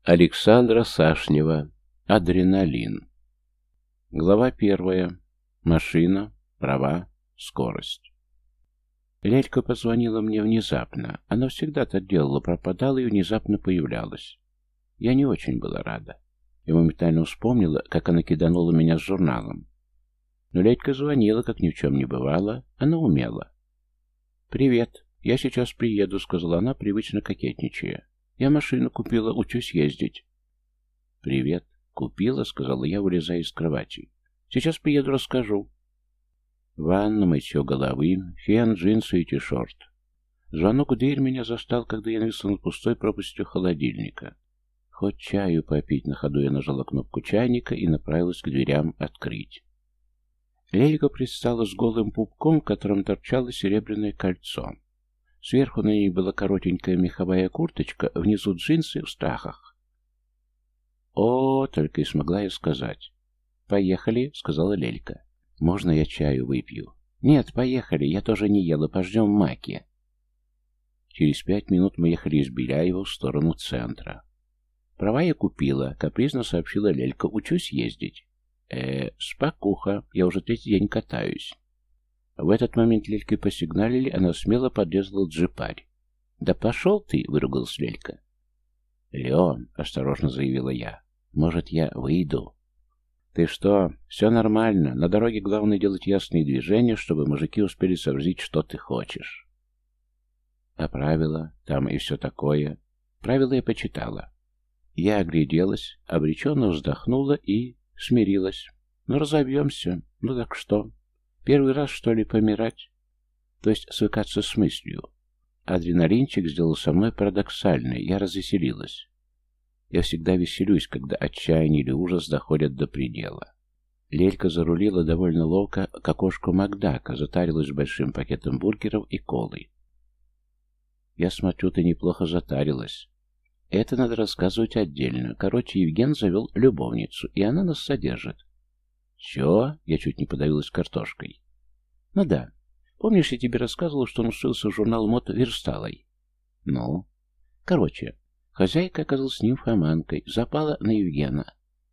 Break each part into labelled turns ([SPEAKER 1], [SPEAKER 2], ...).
[SPEAKER 1] Александра Сашнева. Адреналин. Глава 1. Машина, права, скорость. Лелька позвонила мне внезапно. Она всегда так делала, пропадала и внезапно появлялась. Я не очень была рада. И моментально вспомнила, как она киданула меня с журналом. Но Лелька звонила, как ни в чем не бывало. Она умела. «Привет, я сейчас приеду», — сказала она, привычно кокетничая. «Я машину купила, учусь ездить». «Привет. Купила», — сказала я, вылезая из кровати. «Сейчас приеду, расскажу». Ванна, мытье головы, фен, джинсы и ти-шорт. Звонок в дверь меня застал, когда я нависла над пустой пропастью холодильника. Хоть чаю попить, на ходу я нажала кнопку чайника и направилась к дверям открыть. Лелька предстала с голым пупком, в котором торчало серебряное кольцо. Сверху на ней была коротенькая меховая курточка, внизу джинсы в страхах. «О!» — только и смогла я сказать. «Поехали», — сказала Лелька. «Можно я чаю выпью?» «Нет, поехали, я тоже не ела, пождем Маки». Через 5 минут мы ехали из Беляева в сторону центра. «Права я купила», — капризно сообщила Лелька. «Учусь ездить». Спокуха, я уже 3-й день катаюсь». В этот момент Лельке посигналили, она смело подрезала джипарь. «Да пошел ты!» — выругалась Лелька. «Леон», — осторожно заявила я, — «может, я выйду?» «Ты что? Все нормально. На дороге главное делать ясные движения, чтобы мужики успели сообразить, что ты хочешь». «А правила? Там и все такое?» «Правила я почитала». Я огляделась, обреченно вздохнула и смирилась. «Ну, разобьемся. Ну так что? Первый раз, что ли, помирать?» То есть свыкаться с мыслью. Адреналинчик сделал со мной парадоксальное. Я развеселилась. Я всегда веселюсь, когда отчаяние или ужас доходят до предела. Лелька зарулила довольно ловко к окошку Макдака, затарилась большим пакетом бургеров и колы. «Я смотрю, ты неплохо затарилась. Это надо рассказывать отдельно. Короче, Евген завел любовницу, и она нас содержит». «Чё?» — я чуть не подавилась картошкой. «Ну да. Помнишь, я тебе рассказывал, что он устроился в журнал мод Версталой?» «Ну?» «Короче, хозяйка оказалась нимфоманкой, запала на Евгена».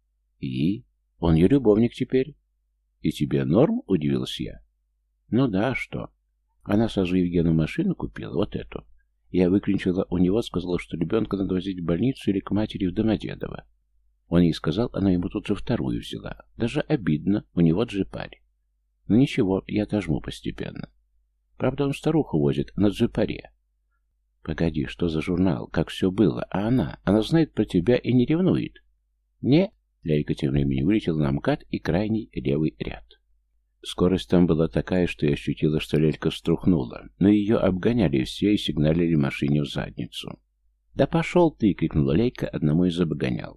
[SPEAKER 1] «И? Он ее любовник теперь?» «И тебе норм?» — удивилась я. «Ну да, а что? Она сразу Евгену машину купила, вот эту. Я выклинчила у него, сказала, что ребенка надо возить в больницу или к матери в Домодедово. Он ей сказал, она ему тут же вторую взяла. Даже обидно, у него джипарь. Но ничего, я отожму постепенно. Правда, он старуху возит на джипаре». «Погоди, что за журнал? Как все было? А она знает про тебя и не ревнует?» «Не». Лялька тем временем вылетела на МКАД и крайний левый ряд. Скорость там была такая, что я ощутила, что Лелька струхнула, но ее обгоняли все и сигналили машине в задницу. «Да пошел ты!» — крикнула Лелька одному из обгонял.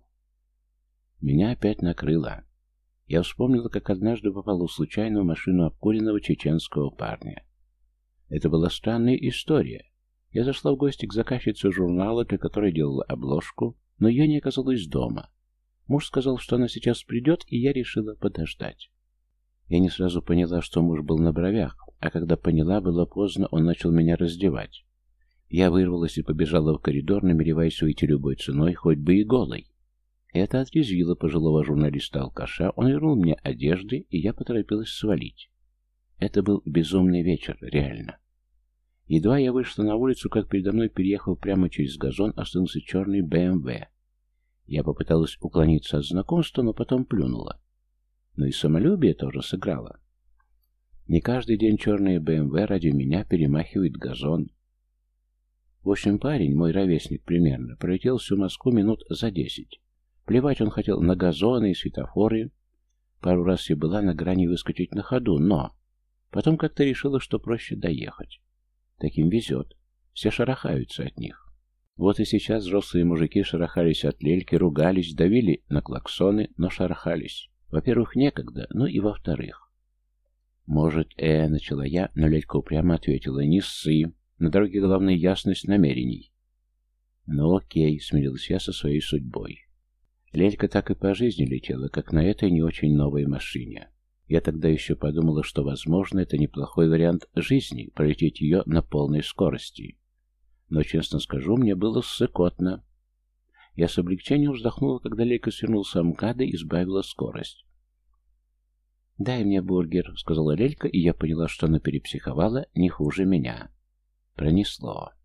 [SPEAKER 1] Меня опять накрыло. Я вспомнила, как однажды попала случайно в машину обкуренного чеченского парня. Это была странная история. Я зашла в гости к заказчице журнала, для которой делала обложку, но ее не оказалось дома. Муж сказал, что она сейчас придет, и я решила подождать. Я не сразу поняла, что муж был на бровях, а когда поняла, было поздно, он начал меня раздевать. Я вырвалась и побежала в коридор, намереваясь уйти любой ценой, хоть бы и голой. Это отрезвило пожилого журналиста-алкаша, он вернул мне одежды, и я поторопилась свалить. Это был безумный вечер, реально. Едва я вышла на улицу, как передо мной, переехал прямо через газон, остановился черный БМВ. Я попыталась уклониться от знакомства, но потом плюнула. Но и самолюбие тоже сыграло. Не каждый день черные БМВ ради меня перемахивает газон. В общем, парень, мой ровесник примерно, пролетел всю Москву минут за 10. Плевать он хотел на газоны и светофоры. Пару раз я была на грани выскочить на ходу, но потом как-то решила, что проще доехать. Таким везет. Все шарахаются от них. Вот и сейчас взрослые мужики шарахались от Лельки, ругались, давили на клаксоны, но шарахались. Во-первых, некогда, ну и во-вторых. «Может, начала я, но Лелька упрямо ответила: «Не ссы. На дороге главная ясность намерений». «Ну окей», — смирилась я со своей судьбой. Лелька так и по жизни летела, как на этой не очень новой машине. Я тогда еще подумала, что, возможно, это неплохой вариант жизни, пролететь ее на полной скорости. Но, честно скажу, мне было ссыкотно. Я с облегчением вздохнула, когда Лелька свернула с МКАДа и сбавила скорость. «Дай мне бургер», — сказала Лелька, и я поняла, что она перепсиховала не хуже меня. Пронесло.